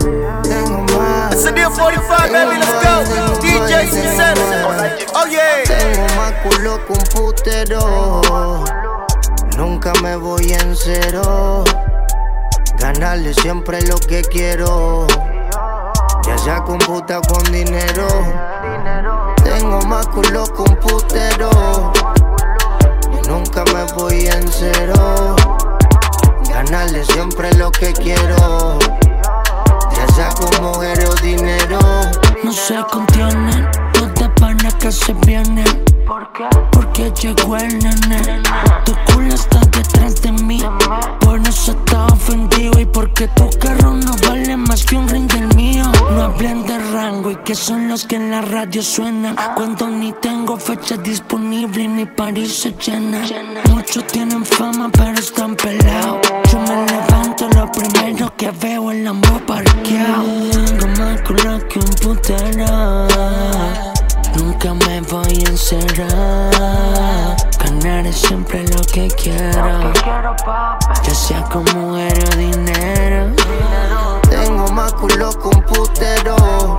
Tengo más. It's a deal 45, baby, let's go. DJ Sincero. Oh yeah. Tengo más culo que un putero. Nunca me voy en cero. Ganarle siempre lo que quiero. Ya sea con puta o con dinero. Tengo más culo que un putero. Y nunca me voy en cero. Ganarle siempre lo que quiero. Ya sea con mujeres o dinero. No se contienen, los de pana que se vienen. ¿Por qué? Porque llegó el nene. Tu culo está detrás de mí. Por eso está ofendido. Y porque tu carro no vale más que un ring del mío. No hablen de rango y que son los que en la radio suenan. Cuando ni tengo fecha disponible ni París se llena. Muchos tienen fama pero están pelados. Yo me levanto, lo primero que veo es el amor parqueado. Tengo más culo que un putero. Nunca me voy a encerrar. Ganaré siempre lo que quiero. Ya sea con mujer o dinero. Tengo más culo que un putero.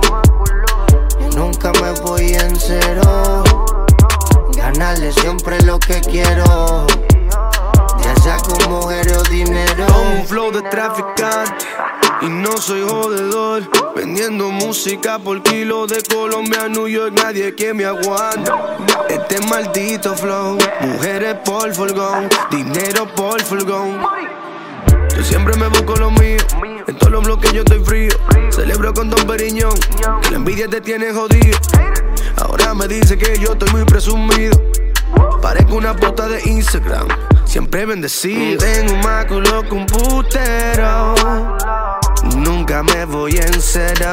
Y nunca me voy en cero. Ganarle siempre lo que quiero. Ya sea con mujer o dinero. Con un flow de traficante y no soy jodedor. Vendiendo música por kilo de Colombia a New York. Nadie que me aguanta este maldito flow. Mujeres por furgón, dinero por furgón. Yo siempre me busco lo mío. En todos los bloques yo estoy frío. Celebro con Don Periñón, que la envidia te tiene jodido. Ahora me dice que yo estoy muy presumido. Parezco una puta de Instagram, siempre bendecido. Tengo más culo que un putero. Nunca me voy en cero.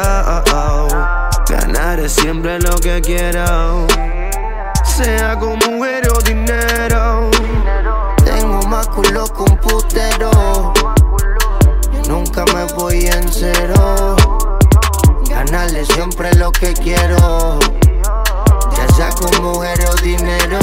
Ganaré siempre lo que quiero. Sea con mujer o dinero. Tengo más culo que un putero. Y nunca me voy en cero. Ganarle siempre lo que quiero. Ya sea con mujer o dinero.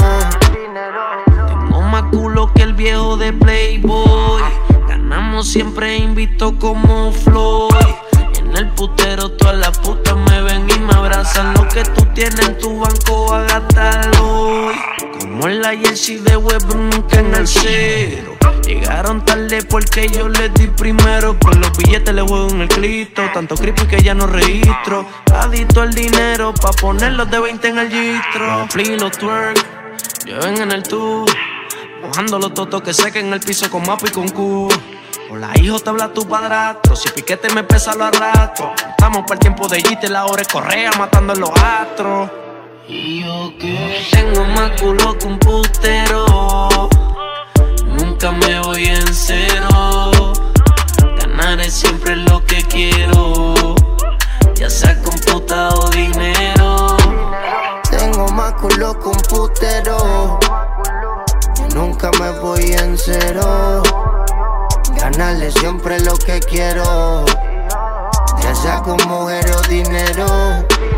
Tengo más culo que el viejo de Playboy. Ganamos siempre invito como Floyd. En el putero todas las putas me ven y me abrazan. Lo que tú tienes en tu banco a gastarlo hoy. Como en la jersey de Westbrook nunca en el cero. Llegaron tarde porque yo les di primero. Con los billetes le juego en el clito. Tanto creepy que ya no registro. Adicto al dinero pa' ponerlos de 20 en el gistro. Flea los twerk, lleven en el tubo. Mojando los totos que sequen en el piso con mapa y con cubo. Hola hijo, te habla tu padrastro. Si piquete me pesa lo arrastro. Estamos para el tiempo de Gite, la hora es Correa matando en los astros. Y yo que tengo más culo que un putero. Nunca me voy en cero. Ganaré siempre lo que quiero. Ya sea con puta o dinero. Tengo más culo que un putero. Y nunca me voy en cero. Ganarle siempre lo que quiero. Ya sea con mujer o dinero.